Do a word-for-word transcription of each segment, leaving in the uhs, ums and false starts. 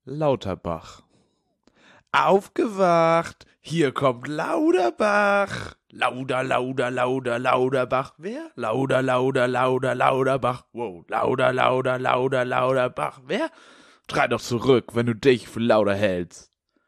Lauterbach. Aufgewacht, hier kommt Lauterbach. Lauder, lauder, lauder, Lauterbach. Wer? Lauder, lauder, lauder, Lauterbach. Wow, lauder, lauder, lauder, Lauterbach. Wer? Schrei doch zurück, wenn du dich für lauter hältst.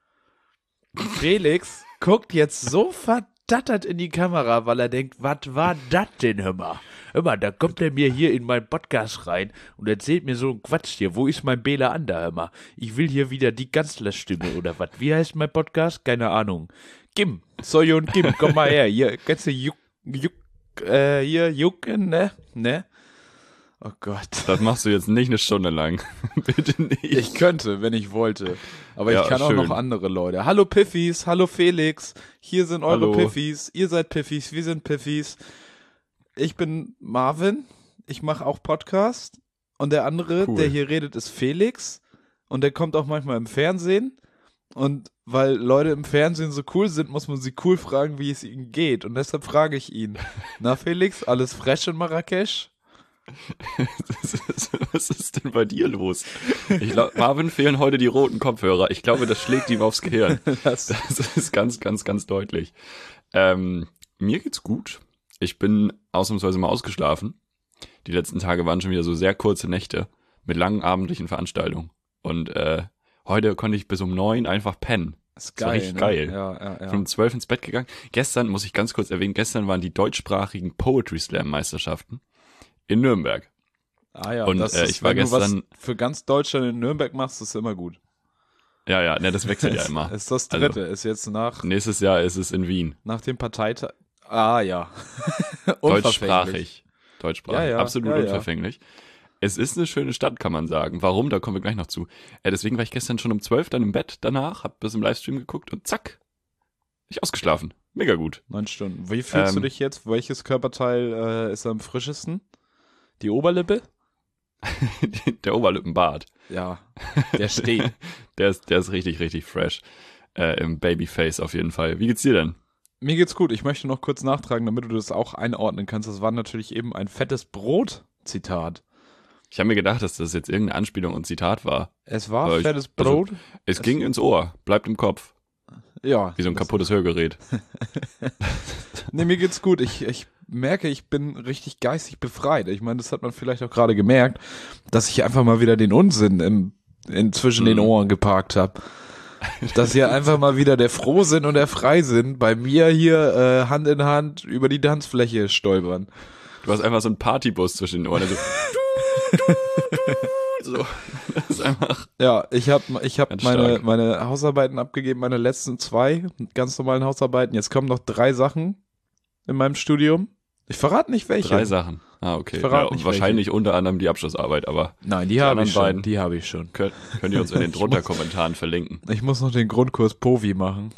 Felix guckt jetzt so verdattert in die Kamera, weil er denkt, was war das denn, hör mal? Hör mal, da kommt er mir hier in meinen Podcast rein und erzählt mir so einen Quatsch hier. Wo ist mein Bela Ander, hör mal? Ich will hier wieder die Kanzlerstimme oder was? Wie heißt mein Podcast? Keine Ahnung. Kim, Soyon Kim, komm mal her. Hier, kannst du Juk, Juk, äh, hier jucken, ne? Ne? Oh Gott. Das machst du jetzt nicht eine Stunde lang. Bitte nicht. Ich könnte, wenn ich wollte. Aber Ja, ich kann schön. auch noch andere Leute. Hallo Piffis, hallo Felix. Hier sind eure Hallo. Piffis. Ihr seid Piffis, wir sind Piffis. Ich bin Marvin. Ich mache auch Podcast. Und der andere, Cool. der hier redet, ist Felix. Und der kommt auch manchmal im Fernsehen. Und weil Leute im Fernsehen so cool sind, muss man sie cool fragen, wie es ihnen geht. Und deshalb frage ich ihn. Na Felix, alles fresh in Marrakesch? Was ist denn bei dir los? Ich glaube, Marvin fehlen heute die roten Kopfhörer. Ich glaube, das schlägt ihm aufs Gehirn. Das, Das ist ganz, ganz, ganz deutlich. Ähm, mir geht's gut. Ich bin ausnahmsweise mal ausgeschlafen. Die letzten Tage waren schon wieder so sehr kurze Nächte mit langen abendlichen Veranstaltungen. Und äh, heute konnte ich bis um neun einfach pennen. ist Das war geil. richtig ne? geil. Ja, ja, Ich bin ja. um zwölf ins Bett gegangen. Gestern, muss ich ganz kurz erwähnen, gestern waren die deutschsprachigen Poetry Slam Meisterschaften in Nürnberg. Ah ja, Und, das äh, ist, ich war wenn du gestern- was für ganz Deutschland in Nürnberg machst, ist immer gut. Ja, ja, ne, das wechselt ja Ist- immer. Ist das Also- dritte, ist jetzt nach, Nächstes Jahr ist es in Wien. nach dem Parteitag. Ah ja. Unverfänglich. Deutschsprachig. Deutschsprachig. Ja, ja, Absolut ja, ja. unverfänglich. Es ist eine schöne Stadt, kann man sagen. Warum? Da kommen wir gleich noch zu. Äh, deswegen war ich gestern schon um zwölf dann im Bett danach, hab bis im Livestream geguckt und zack, ich ausgeschlafen. Mega gut. Neun Stunden. Wie fühlst du Ähm, dich jetzt? Welches Körperteil äh, ist am frischesten? Die Oberlippe? Der Oberlippenbart. Ja, der steht. Der ist, der ist richtig, richtig fresh. Äh, Im Babyface auf jeden Fall. Wie geht's dir denn? Mir geht's gut. Ich möchte noch kurz nachtragen, damit du das auch einordnen kannst. Das war natürlich eben ein fettes Brot-Zitat. Ich habe mir gedacht, dass das jetzt irgendeine Anspielung und Zitat war. Es war Aber ich- fettes also- Brot. Es Es- ging ins Ohr, bleibt im Kopf. Ja. Wie so ein das- kaputtes Hörgerät. Nee, mir geht's gut. Ich, ich merke, ich bin richtig geistig befreit. Ich meine, das hat man vielleicht auch gerade gemerkt, dass ich einfach mal wieder den Unsinn im, in, zwischen den Mhm. Ohren geparkt habe. Dass hier einfach mal wieder der Frohsinn und der Freisinn bei mir hier äh, Hand in Hand über die Tanzfläche stolpern. Du hast einfach so einen Partybus zwischen den Ohren. Also, so. Das ist einfach. Ja, ich habe ich hab Ganz meine, stark. meine Hausarbeiten abgegeben, meine letzten zwei ganz normalen Hausarbeiten. Jetzt kommen noch drei Sachen in meinem Studium. Ich verrate nicht welche. Drei Sachen. Ah, okay. Ich verrate Ja, nicht wahrscheinlich unter anderem die Abschlussarbeit, aber Nein, die, Die habe anderen ich schon. beiden. Die habe ich schon. könnt, könnt ihr uns in den Ich drunter muss- Kommentaren verlinken. Ich muss noch den Grundkurs Povi machen.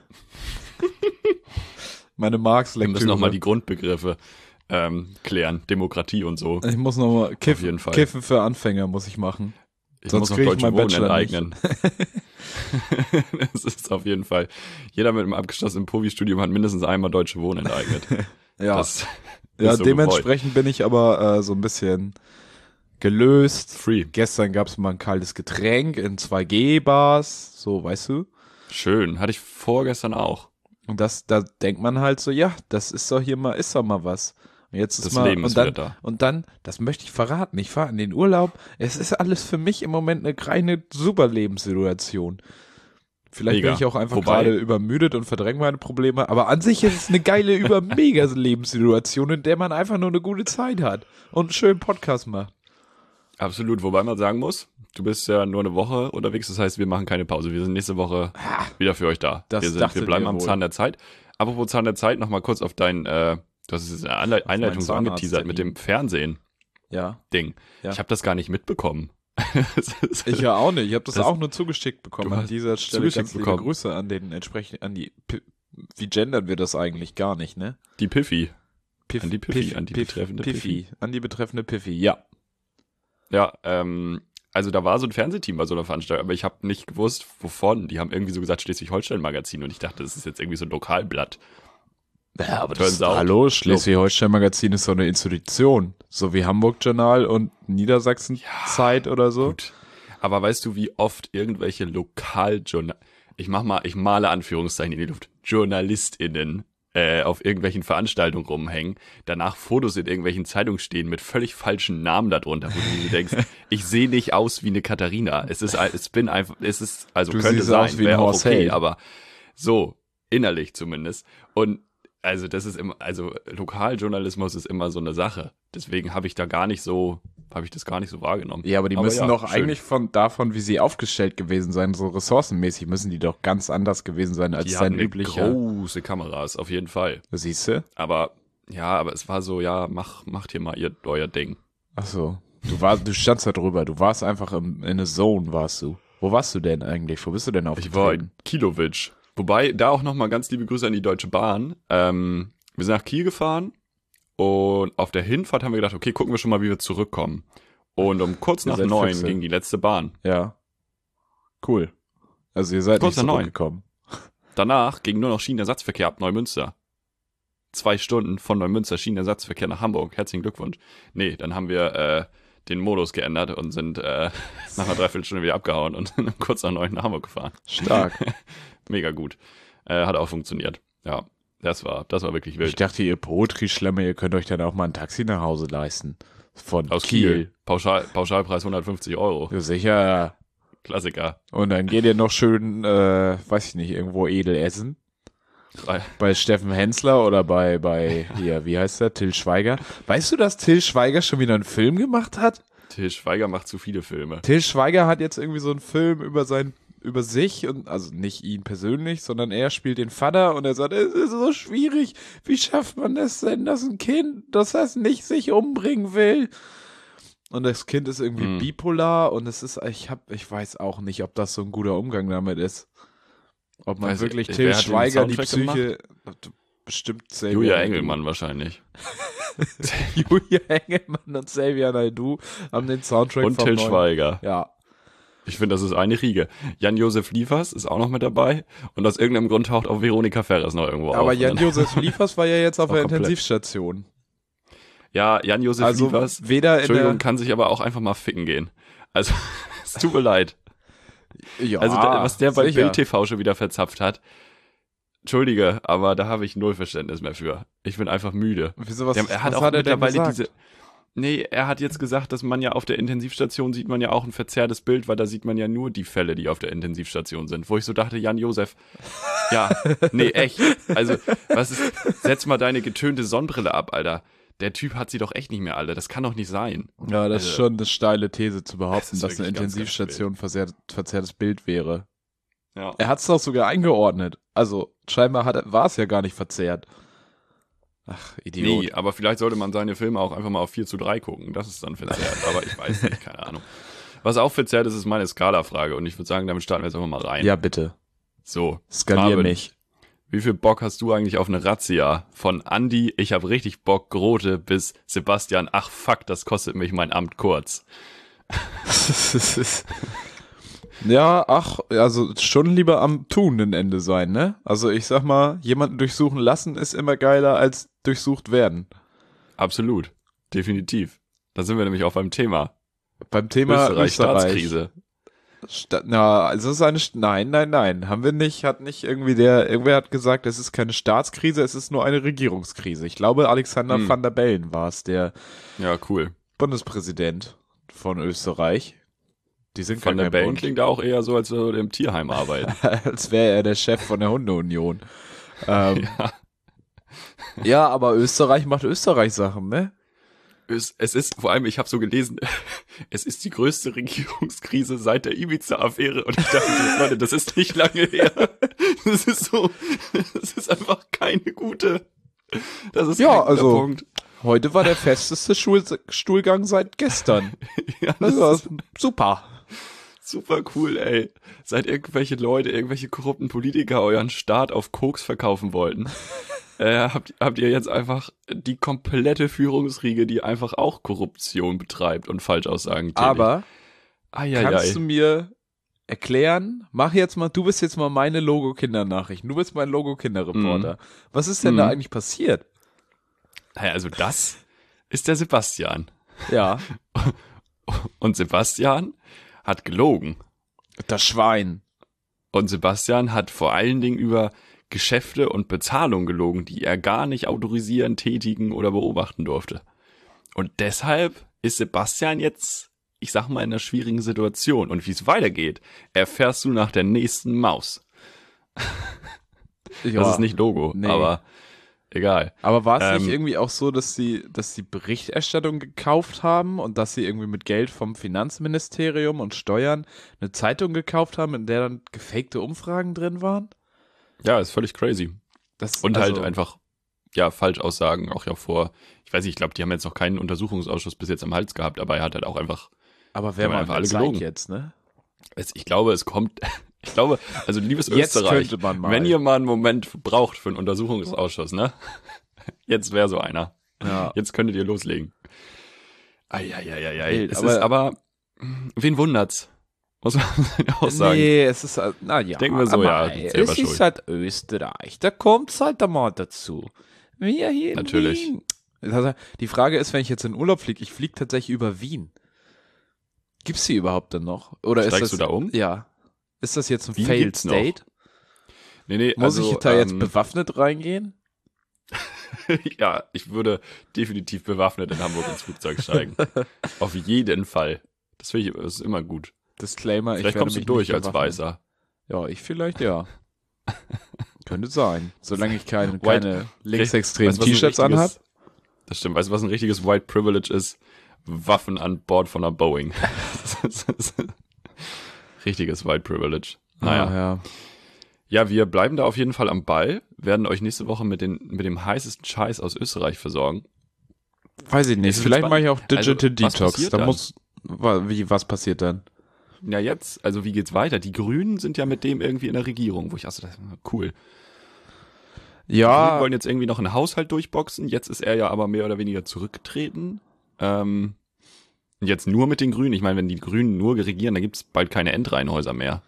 Meine Marx-Lektüre. Wir müssen nochmal die Grundbegriffe ähm, klären. Demokratie und so. Ich muss nochmal Kiff, jeden Fall. Kiffen für Anfänger muss ich machen. Ich sonst muss noch krieg ich deutsche meinen Wohnen Bachelor nicht. enteignen. Das ist auf jeden Fall. Jeder mit einem abgeschlossenen Povi-Studium hat mindestens einmal deutsche Wohnen enteignet. Ja, Das ja ist so dementsprechend bin ich aber äh, so ein bisschen gelöst. Free. Gestern gab es mal ein kaltes Getränk in zwei G-Bars, so, weißt du? Schön. Hatte ich vorgestern auch. Und das, da denkt man halt so, ja, das ist doch hier mal, ist doch mal was. Und jetzt ist Das mal, Leben und ist dann, wieder da. Und dann, das möchte ich verraten, ich fahre in den Urlaub. Es ist alles für mich im Moment eine reine super Lebenssituation. Vielleicht Mega. bin ich auch einfach Wobei- gerade übermüdet und verdränge meine Probleme, aber an sich ist es eine geile, über mega Lebenssituation, in der man einfach nur eine gute Zeit hat und einen schönen Podcast macht. Absolut. Wobei man sagen muss, du bist ja nur eine Woche unterwegs. Das heißt, wir machen keine Pause. Wir sind nächste Woche wieder für euch da. das wir, sind, dachtet wir bleiben ihr am wohl. Zahn der Zeit. Apropos Zahn der Zeit, nochmal kurz auf dein, äh, du hast es in der Anle Einleitung so Zahnarzt- angeteasert mit dem Fernsehen-Ding. Ja, Ja. Ich habe das gar nicht mitbekommen. Das ist- ich ja auch nicht. Ich habe das, Das- auch nur zugeschickt bekommen. Du An hast dieser Stelle zugeschickt ganz liebe bekommen. Grüße an den entsprechenden, an die, P- wie gendern wir das eigentlich gar nicht, ne? Die Piffy. Piff, An die Piffy, an die betreffende Piffy. An die betreffende Piffy, ja. Ja, ähm, also da war so ein Fernsehteam bei so einer Veranstaltung, aber ich habe nicht gewusst, wovon. Die haben irgendwie so gesagt Schleswig-Holstein-Magazin und ich dachte, das ist jetzt irgendwie so ein Lokalblatt. Ja, aber Turns out. hallo, Schleswig-Holstein-Magazin ist so eine Institution. So wie Hamburg-Journal und Niedersachsen-Zeit oder so. Gut. Aber weißt du, wie oft irgendwelche Lokaljournal... Ich mach mal, ich male Anführungszeichen in die Luft. JournalistInnen äh, auf irgendwelchen Veranstaltungen rumhängen, danach Fotos in irgendwelchen Zeitungen stehen mit völlig falschen Namen darunter, wo du dir denkst, ich sehe nicht aus wie eine Katharina. Es ist, es bin einfach, es ist, also Du könnte siehst sein, aus wie ein wäre auch Horst okay, Held. aber so, innerlich zumindest. Und also das ist immer, also Lokaljournalismus ist immer so eine Sache. Deswegen habe ich da gar nicht so, habe ich das gar nicht so wahrgenommen. Ja, aber die müssen ja, doch schön. eigentlich von davon, wie sie aufgestellt gewesen sein, so ressourcenmäßig müssen die doch ganz anders gewesen sein als Die dein hatten üblicher. große Kameras, auf jeden Fall. Siehst du? Aber ja, aber es war so, ja, mach, macht hier mal ihr euer Ding. Ach so. Du warst, du standst da drüber. Du warst einfach im, in a Zone, warst du. Wo warst du denn eigentlich? Wo bist du denn aufgetreten? Ich war in Kilowitsch. Wobei, da auch nochmal ganz liebe Grüße an die Deutsche Bahn. Ähm, wir sind nach Kiel gefahren und auf der Hinfahrt haben wir gedacht, okay, gucken wir schon mal, wie wir zurückkommen. Und um kurz Ihr nach seid neun Füchse. ging die letzte Bahn. Ja. Cool. Also ihr seid Kurz nicht nach neun. zurückgekommen. Danach ging nur noch Schienenersatzverkehr ab Neumünster. Zwei Stunden von Neumünster Schienenersatzverkehr nach Hamburg. Herzlichen Glückwunsch. Nee, dann haben wir äh, den Modus geändert und sind äh, nach einer Dreiviertelstunde wieder abgehauen und sind kurz nach neun nach Hamburg gefahren. Stark. Mega gut. Äh, hat auch funktioniert. Ja, das war, das war wirklich Ich wild. dachte, ihr Poetry-Schlemmer, ihr könnt euch dann auch mal ein Taxi nach Hause leisten. Von Aus Kiel. Kiel. Pauschal, Pauschalpreis hundertfünfzig Euro. Ja, sicher. Klassiker. Und dann geht ihr noch schön, äh, weiß ich nicht, irgendwo edel essen. Drei. Bei Steffen Hensler oder bei, bei, hier, wie heißt der? Till Schweiger. Weißt du, dass Till Schweiger schon wieder einen Film gemacht hat? Till Schweiger macht zu viele Filme. Till Schweiger hat jetzt irgendwie so einen Film über sein, über sich und, also nicht ihn persönlich, sondern er spielt den Vater und er sagt, es ist so schwierig. Wie schafft man das denn, dass ein Kind, das das nicht sich umbringen will? Und das Kind ist irgendwie Hm. bipolar und es ist, ich hab, ich weiß auch nicht, ob das so ein guter Umgang damit ist. Ob man Weiß ich- wirklich wer Till hat den Schweiger die Soundtrack Psyche, bestimmt Xavier Julia Naidoo. Engelmann wahrscheinlich. Julia Engelmann und Xavier Naidoo haben den Soundtrack Und vom Till neuen- Schweiger. Ja. Ich finde, das ist eine Riege. Jan-Josef Liefers ist auch noch mit dabei. Und aus irgendeinem Grund taucht auch Veronika Ferres noch irgendwo auf. Aber Und dann- Jan-Josef Liefers war ja jetzt auf Auch der komplett. Intensivstation. Ja, Jan-Josef Also Liefers, weder in Entschuldigung, der, kann sich aber auch einfach mal ficken gehen. Also, es tut mir leid. ja, Also, der, was der bei sicher. Bild T V schon wieder verzapft hat, Entschuldige, aber da habe ich null Verständnis mehr für. Ich bin einfach müde. Wieso, was, Der, er hat was auch hat er denn mittlerweile gesagt? diese. Nee, er hat jetzt gesagt, dass man ja auf der Intensivstation sieht man ja auch ein verzerrtes Bild, weil da sieht man ja nur die Fälle, die auf der Intensivstation sind. Wo ich so dachte, Jan Josef, ja, nee, echt. Also, was ist, setz mal deine getönte Sonnenbrille ab, Alter. Der Typ hat sie doch echt nicht mehr alle. Das kann doch nicht sein. Ja, das ist Also, schon eine steile These zu behaupten, das ist dass eine wirklich ganz, ganz Intensivstation verzerrt, verzerrtes Bild wäre. Ja. Er hat es doch sogar eingeordnet. Also, scheinbar hat er, war es ja gar nicht verzerrt. Ach, Idiot. Nee, aber vielleicht sollte man seine Filme auch einfach mal auf vier zu drei gucken. Das ist dann verzerrt. Aber ich weiß nicht, keine Ahnung. Was auch verzerrt ist, ist meine Skala-Frage. Und ich würde sagen, damit starten wir jetzt einfach mal rein. Ja, bitte. So. Skalier Marvin, mich. Wie viel Bock hast du eigentlich auf eine Razzia? Von Andi, ich habe richtig Bock, Grote, bis Sebastian, ach fuck, das kostet mich mein Amt kurz. Ja, ach, also schon lieber am tuenden Ende sein, ne? Also ich sag mal, jemanden durchsuchen lassen ist immer geiler als durchsucht werden. Absolut. Definitiv. Da sind wir nämlich auch beim Thema. Beim Thema Österreich, Österreich. Staatskrise. Sta na, also es ist eine, St- nein, nein, nein, haben wir nicht, hat nicht irgendwie der, irgendwer hat gesagt, es ist keine Staatskrise, es ist nur eine Regierungskrise. Ich glaube, Alexander Hm. Van der Bellen war es, der Ja, cool. Bundespräsident von Österreich. Die sind Von gar der kein Band Bund. klingt da auch eher so, als würde er im Tierheim arbeiten. Als wäre er der Chef von der Hundeunion. Ähm, Ja. ja, aber Österreich macht Österreich-Sachen, ne? Es, es ist, vor allem, ich habe so gelesen, es ist die größte Regierungskrise seit der Ibiza-Affäre und ich dachte, Leute, das ist nicht lange her. Das ist so, das ist einfach keine gute, das ist Ja, kein guter also- Punkt. Heute war der festeste Schul Stuhlgang seit gestern. Ja, das Das war ist super. super cool, ey. Seit irgendwelche Leute, irgendwelche korrupten Politiker euren Staat auf Koks verkaufen wollten, äh, habt, habt ihr jetzt einfach die komplette Führungsriege, die einfach auch Korruption betreibt und Falschaussagen tätigt. Aber Eieiei. kannst du mir erklären, mach jetzt mal, du bist jetzt mal meine Logo-Kinder-Nachrichten, du bist mein Logo-Kinder-Reporter. Was ist denn Mhm. da eigentlich passiert? Naja, also das ist der Sebastian. Ja. Und Sebastian hat gelogen. Das Schwein. Und Sebastian hat vor allen Dingen über Geschäfte und Bezahlung gelogen, die er gar nicht autorisieren, tätigen oder beobachten durfte. Und deshalb ist Sebastian jetzt, ich sag mal, in einer schwierigen Situation. Und wie es weitergeht, erfährst du nach der nächsten Maus. Ja, Das ist nicht Logo, nee. aber egal. Aber war es Ähm, nicht irgendwie auch so, dass sie, dass sie Berichterstattung gekauft haben und dass sie irgendwie mit Geld vom Finanzministerium und Steuern eine Zeitung gekauft haben, in der dann gefakte Umfragen drin waren? Ja, ist völlig crazy. Das, Und also, halt einfach, ja, Falschaussagen auch ja vor, ich weiß nicht, ich glaube, die haben jetzt noch keinen Untersuchungsausschuss bis jetzt am Hals gehabt, aber er hat halt auch einfach, Aber die wer haben mal einfach alle alle gelogen. jetzt, ne? es, ich glaube, es kommt, ich glaube, also liebes Jetzt Österreich, könnte man mal. wenn ihr mal einen Moment braucht für einen Untersuchungsausschuss, ne? Jetzt wäre so einer. Ja. Jetzt könntet ihr loslegen. Eieieiei. Wild, Es aber- ist aber, wen wundert's? Muss man auch sagen. Nee, es ist, halt- na ja. Denken wir so, aber ja, ey, selber es ist schuld. halt Österreich, da kommt's halt einmal dazu. Wir hier in Natürlich. Wien. Also, die Frage ist, wenn ich jetzt in Urlaub fliege, ich fliege tatsächlich über Wien. Gibt's die überhaupt denn noch? Oder Steigst ist das, du da um? Ja. Ist das jetzt ein Wien Failed gibt's noch. State? Nee, nee, Muss also, ich da jetzt ähm, bewaffnet reingehen? ja, ich würde definitiv bewaffnet in Hamburg ins Flugzeug steigen. Auf jeden Fall. Das finde ich, das ist immer gut. Disclaimer, ich Vielleicht werde kommst du mich durch nicht als bewaffnen. Weißer. Ja, ich vielleicht ja. Könnte sein. Solange ich keine, White- keine linksextremen Weißt du, was ein T-Shirts anhab. richtiges- Das stimmt. Weißt du, was ein richtiges White Privilege ist? Waffen an Bord von einer Boeing. Das ist richtiges White Privilege. Naja. Ah, ja. Ja, wir bleiben da auf jeden Fall am Ball, werden euch nächste Woche mit, den, mit dem heißesten Scheiß aus Österreich versorgen. Weiß ich nicht. Es ist Vielleicht spannend. mache ich auch Digital Also, was Detox. passiert Da dann? muss. wa- Wie, was passiert dann? Ja, jetzt, also wie geht's weiter? Die Grünen sind ja mit dem irgendwie in der Regierung, wo ich also, das ist cool. Die Grünen Ja, wollen jetzt irgendwie noch einen Haushalt durchboxen, jetzt ist er ja aber mehr oder weniger zurückgetreten. Ähm, jetzt nur mit den Grünen. Ich meine, wenn die Grünen nur regieren, dann gibt's bald keine Endreihenhäuser mehr.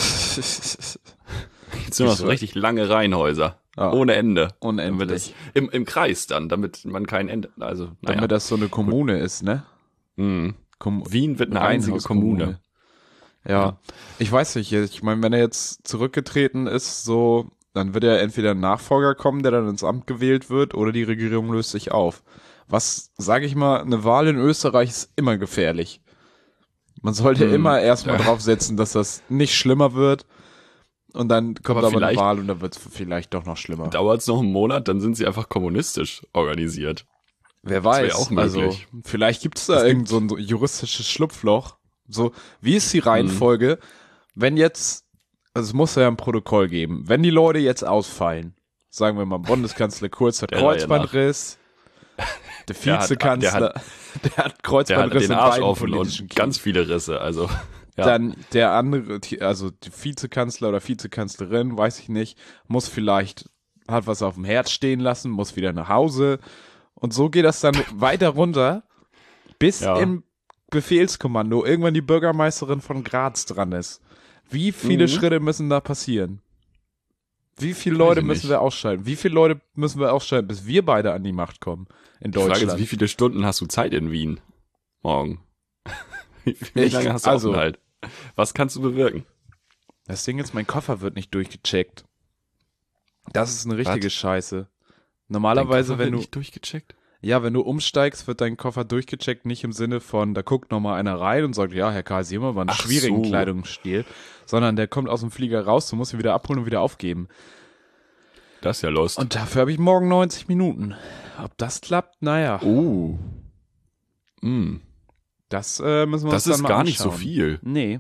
Jetzt sind noch so Wieso? richtig lange Reihenhäuser. Ah, Ohne Ende. Damit unendlich. das, im, Im Kreis dann, damit man kein Ende, also, naja. Damit das so eine Kommune ist, ne? Mhm. Kom Wien wird eine einzige Reihenhauskommune. Kommune. Ja. Ich weiß nicht, ich meine, wenn er jetzt zurückgetreten ist, so, dann wird er entweder ein Nachfolger kommen, der dann ins Amt gewählt wird, oder die Regierung löst sich auf. Was, sage ich mal, eine Wahl in Österreich ist immer gefährlich. Man sollte Hm, immer erstmal ja. drauf setzen, dass das nicht schlimmer wird. Und dann kommt Aber aber, eine vielleicht- Wahl und dann wird es vielleicht doch noch schlimmer. Dauert's noch einen Monat, dann sind sie einfach kommunistisch organisiert. Wer Das wär weiß, auch also möglich. vielleicht gibt es da Es irgend so ein juristisches Schlupfloch. So, wie ist die Reihenfolge, wenn jetzt, also es muss ja ein Protokoll geben, wenn die Leute jetzt ausfallen, sagen wir mal, Bundeskanzler Kurz hat Der Reihe Kreuzbandriss, der Der hat- Vizekansler, der hat, Der hat Kreuzbandriss den in Arsch beiden offen politischen und Kiemen. ganz viele Risse, also. Ja. Dann der andere, also die Vizekanzler oder Vizekanzlerin, weiß ich nicht, muss vielleicht, hat was auf dem Herz stehen lassen, muss wieder nach Hause. Und so geht das dann weiter runter, bis Ja. im Befehlskommando irgendwann die Bürgermeisterin von Graz dran ist. Wie viele Mhm. Schritte müssen da passieren? Wie viele Weiß Leute ich müssen nicht. wir ausschalten? Wie viele Leute müssen wir ausschalten, bis wir beide an die Macht kommen in Die Frage Deutschland? ist, wie viele Stunden hast du Zeit in Wien? Morgen. Wie, wie Ich- lange hast du also- Aufenthalt? Was kannst du bewirken? Das Ding ist, mein Koffer wird nicht durchgecheckt. Das ist eine richtige Was? Scheiße. Dein Normalerweise, Koffer wenn wird du, nicht durchgecheckt? ja, wenn du umsteigst, wird dein Koffer durchgecheckt, nicht im Sinne von, da guckt nochmal einer rein und sagt, ja, Herr Karl, Sie haben aber einen Ach schwierigen so. Kleidungsstil, sondern der kommt aus dem Flieger raus, du musst ihn wieder abholen und wieder aufgeben. Das ist ja Lust. Und dafür habe ich morgen neunzig Minuten. Ob das klappt? Naja, oh. Mm. das äh, müssen wir Das uns dann ist mal gar nicht so anschauen. viel. Nee.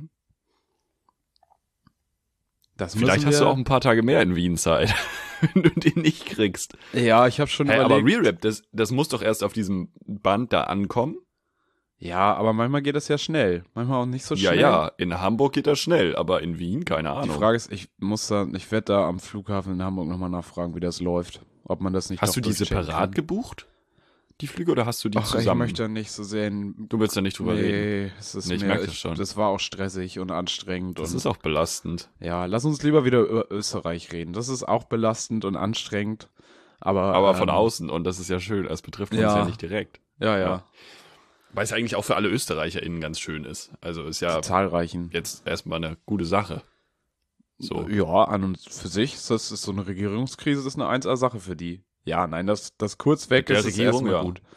Das Vielleicht müssen hast du wir- auch ein paar Tage mehr in Wien Zeit, wenn du den nicht kriegst. Ja, ich habe schon Hey, aber überlegt. Real Rap, das, das muss doch erst auf diesem Band da ankommen. Ja, aber manchmal geht das ja schnell. Manchmal auch nicht so Ja, schnell. ja, in Hamburg geht das schnell, aber in Wien, keine Die Ahnung. Frage ist, ich muss da, ich werde da am Flughafen in Hamburg nochmal nachfragen, wie das läuft. Ob man das nicht Hast doch du die durchchecken separat kann. gebucht? Die Flüge, oder hast du die Ach, ich zusammen? möchte nicht so sehen. Du willst da nicht drüber reden. Nee, es ist Nee, ich mir, merk das ich, schon. das war auch stressig und anstrengend. Das und, ist auch belastend. ja, lass uns lieber wieder über Österreich reden. Das ist auch belastend und anstrengend. Aber, Aber von ähm, außen, und das ist ja schön, es betrifft uns ja. ja nicht direkt. Ja, ja. Ja. Weil es eigentlich auch für alle ÖsterreicherInnen ganz schön ist. Also ist ja Die zahlreichen. jetzt erstmal eine gute Sache. So. Ja, an und für sich ist das ist so eine Regierungskrise, das ist eine eins A-Sache für die. Ja, nein, das, das kurz weg Mit der ist, ist Regierung, erstmal ja. gut.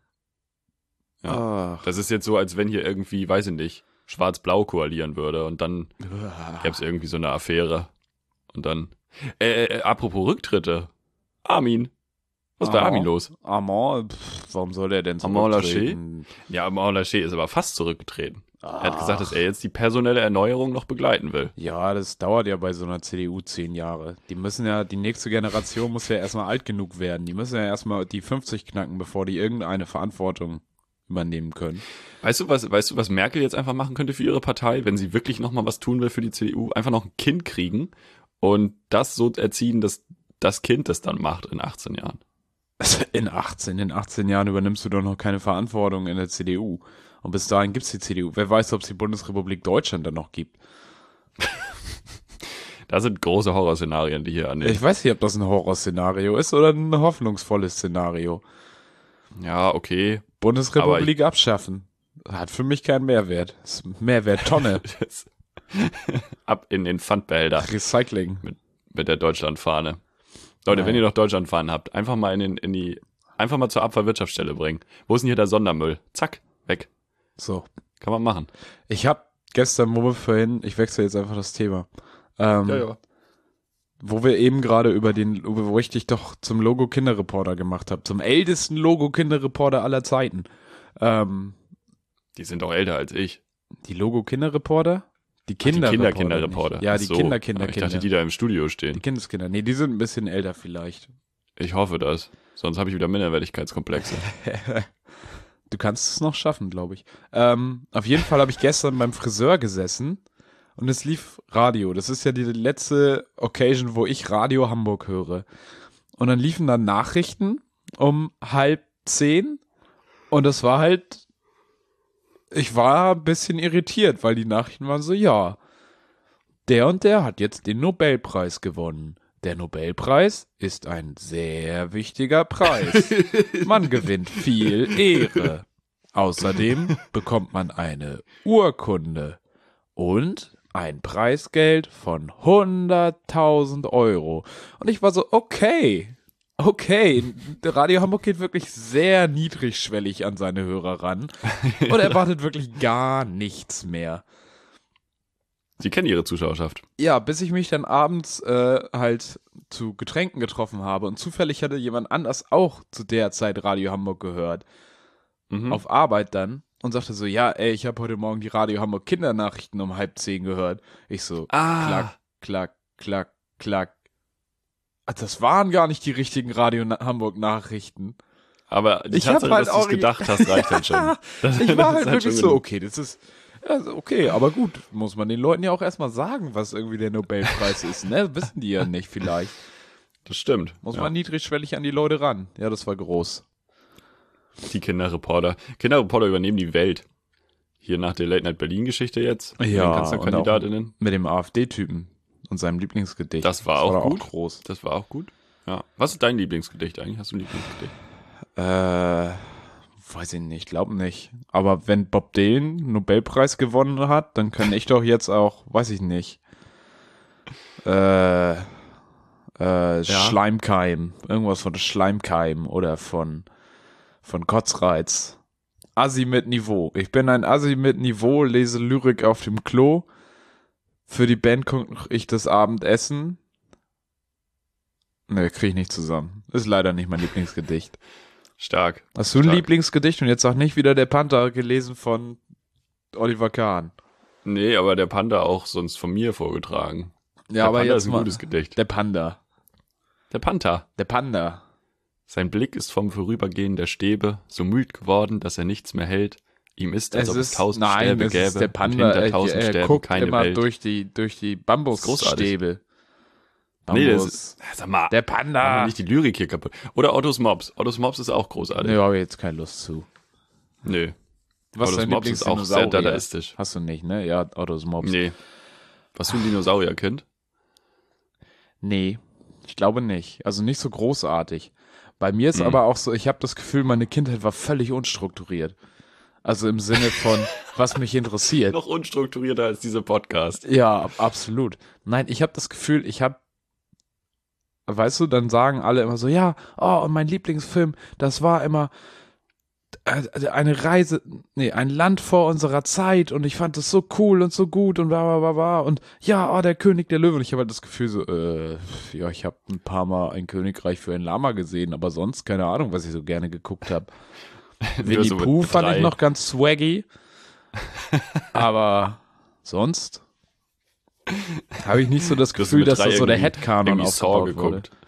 Ja. Ach. Das ist jetzt so, als wenn hier irgendwie, weiß ich nicht, Schwarz-Blau koalieren würde und dann gäbe es irgendwie so eine Affäre. Und dann, äh, äh, apropos Rücktritte. Armin. Was ist bei Ah. Armin los? Armand, pff, warum soll der denn Armand zurücktreten? Ja, Armand Laschet ist aber fast zurückgetreten. Er hat Ach. gesagt, dass er jetzt die personelle Erneuerung noch begleiten will. Ja, das dauert ja bei so einer C D U zehn Jahre. Die müssen ja, die nächste Generation muss ja erstmal alt genug werden. Die müssen ja erstmal die fünfzig knacken, bevor die irgendeine Verantwortung übernehmen können. Weißt du, was, weißt du, was Merkel jetzt einfach machen könnte für ihre Partei, wenn sie wirklich nochmal was tun will für die C D U? Einfach noch ein Kind kriegen und das so erziehen, dass das Kind das dann macht in achtzehn Jahren. In achtzehn, in achtzehn Jahren übernimmst du doch noch keine Verantwortung in der C D U. Und bis dahin gibt's die C D U. Wer weiß, ob es die Bundesrepublik Deutschland dann noch gibt. Da sind große Horrorszenarien, die hier annehmen. Ich weiß nicht, ob das ein Horrorszenario ist oder ein hoffnungsvolles Szenario. Ja, okay. Bundesrepublik abschaffen. Hat für mich keinen Mehrwert. Ist Mehrwerttonne. Ab in den Pfandbehälter Recycling. mit der Deutschlandfahne. Leute, Nein. wenn ihr noch Deutschlandfahnen habt, einfach mal in, den, in die, einfach mal zur Abfallwirtschaftsstelle bringen. Wo ist denn hier der Sondermüll? Zack, weg. So. Kann man machen. Ich habe gestern, wo wir vorhin, ich wechsle jetzt einfach das Thema, ähm, ja. wo wir eben gerade über den, wo ich dich doch zum Logo-Kinderreporter gemacht habe, zum ältesten Logo-Kinderreporter aller Zeiten. Ähm, Die sind doch älter als ich. die Logo-Kinderreporter? Die Die Kinder Kinder-Kinderreporter. Ja, Ach die so. Kinder, Kinder, Ich Kinder. dachte, die da im Studio Die stehen. Kindeskinder. Nee, die sind ein bisschen älter vielleicht. Ich hoffe das. Sonst habe ich wieder Minderwertigkeitskomplexe. Du kannst es noch schaffen, glaube ich. Ähm, auf jeden Fall habe ich gestern beim Friseur gesessen und es lief Radio. Das ist ja die letzte Occasion, wo ich Radio Hamburg höre. Und dann liefen dann Nachrichten um halb zehn und das war halt, ich war ein bisschen irritiert, weil die Nachrichten waren so, ja, der und der hat jetzt den Nobelpreis gewonnen. Der Nobelpreis ist ein sehr wichtiger Preis. Man gewinnt viel Ehre. Außerdem bekommt man eine Urkunde und ein Preisgeld von hunderttausend Euro. Und ich war so, okay, okay, Radio Hamburg geht wirklich sehr niedrigschwellig an seine Hörer ran und erwartet wirklich gar nichts mehr. Sie kennen ihre Zuschauerschaft. Ja, bis ich mich dann abends äh, halt zu Getränken getroffen habe und zufällig hatte jemand anders auch zu der Zeit Radio Hamburg gehört, Mhm. auf Arbeit dann und sagte so, ja, ey, ich habe heute Morgen die Radio Hamburg Kindernachrichten um halb zehn gehört. Ich so, Ah. klack, klack, klack, klack. Ach, das waren gar nicht die richtigen Radio Na- Hamburg Nachrichten. Aber die Ich hab Tatsache, halt dass du es auch- gedacht hast, reicht halt schon. Das, Ich war das halt ist wirklich schon so, genug. okay, das ist also okay, aber gut, muss man den Leuten ja auch erstmal sagen, was irgendwie der Nobelpreis ist, ne? Wissen die ja nicht vielleicht. Das stimmt. Muss ja. man niedrigschwellig an die Leute ran. Ja, das war groß. Die Kinderreporter. Kinderreporter übernehmen die Welt. Hier nach der Late Night Berlin Geschichte jetzt. mit Ja, den Kanzlerkandidatinnen. Mit dem AfD-Typen und seinem Lieblingsgedicht. Das war auch da gut. groß. Das war auch gut. Ja. Was ist dein Lieblingsgedicht eigentlich? Hast du ein Lieblingsgedicht? Äh, weiß ich nicht, glaube nicht. Aber wenn Bob Dylan einen Nobelpreis gewonnen hat, dann kann ich doch jetzt auch, weiß ich nicht. Äh, äh, Schleimkeim. Irgendwas von Schleimkeim oder von, von Kotzreiz. Assi mit Niveau. Ich bin ein Assi mit Niveau, lese Lyrik auf dem Klo. Für die Band koche ich das Abendessen. Ne, krieg ich nicht zusammen. Ist leider nicht mein Lieblingsgedicht. Stark. Hast du ein Stark. Lieblingsgedicht? Und jetzt sag nicht wieder der Panther, gelesen von Oliver Kahn. Nee, aber der Panda auch sonst von mir vorgetragen. Ja, der aber Panda jetzt ist ein mal. gutes Gedicht. Der Panda. Der Panther. Der Panda. Sein Blick ist vom Vorübergehen der Stäbe so müd geworden, dass er nichts mehr hält. Ihm ist, als Es ob es ist, tausend nein, Stäbe es gäbe. ist der und Panda. hinter Er, tausend er Stäben guckt keine immer Welt. durch die, durch die großartig. Bambusstäbe. Nee, das Bambus. ist, sag mal, Der mach mal Panda. nicht die Lyrik hier kaputt. Oder Ottos Mops. Ottos Mops ist auch großartig. Nee, habe ich jetzt keine Lust zu. Nö. Was Ottos dein Mops ist auch sehr Lieblingsdinosaurier? dadaistisch. Hast du nicht, ne? Ja, Ottos Mops. Nee. Warst du ein Dinosaurierkind? Nee, ich glaube nicht. Also nicht so großartig. Bei mir ist Mhm. aber auch so, ich habe das Gefühl, meine Kindheit war völlig unstrukturiert. Also im Sinne von, was mich interessiert. Noch unstrukturierter als dieser Podcast. Ja, ab- absolut. Nein, ich habe das Gefühl, ich habe, weißt du, dann sagen alle immer so, ja, oh, und mein Lieblingsfilm, das war immer äh, eine Reise, nee, ein Land vor unserer Zeit und ich fand das so cool und so gut und bla bla bla bla und ja, oh, der König der Löwen. Und ich habe halt das Gefühl so, äh, ja, ich habe ein paar Mal ein Königreich für ein Lama gesehen, aber sonst keine Ahnung, was ich so gerne geguckt habe. Winnie so mit Pooh fand drei. ich noch ganz swaggy, aber sonst habe ich nicht so das Du hast Gefühl, mit dass drei das so der irgendwie- Headcanon irgendwie Saw aufgebaut wurde. geguckt.